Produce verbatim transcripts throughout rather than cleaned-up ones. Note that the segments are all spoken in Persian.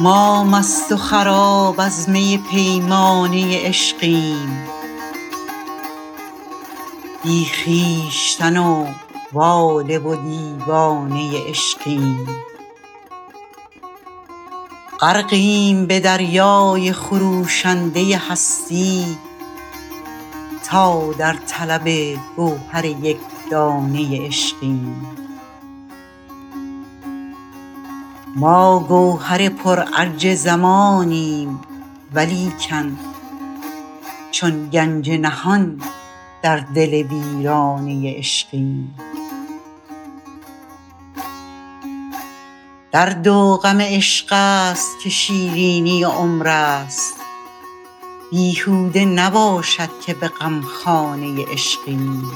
ما مست و خراب از می پیمانه عشقیم، بی خویشتن و واله و دیوانه عشقیم. غرقیم به دریای خروشنده هستی، تا در طلب گوهر یک دانه عشقیم. ما گوهر پر ارج زمانیم ولیکن چون گنج نهان در دل ویرانه عشقیم. درد و غم عشق است که شیرینی عمر است، بیهوده نباشد که به غمخانه عشقیم.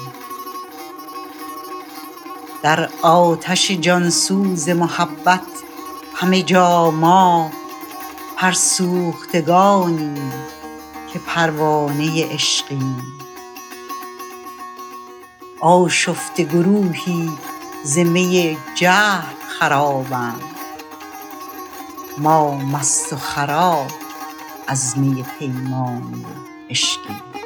در آتش جانسوز محبت همه جا ما پرسوختگانیم که پروانه عشقیم. آشفته گروهی ز می جهل خرابند، ما مست و خراب از می پیمانه عشقیم.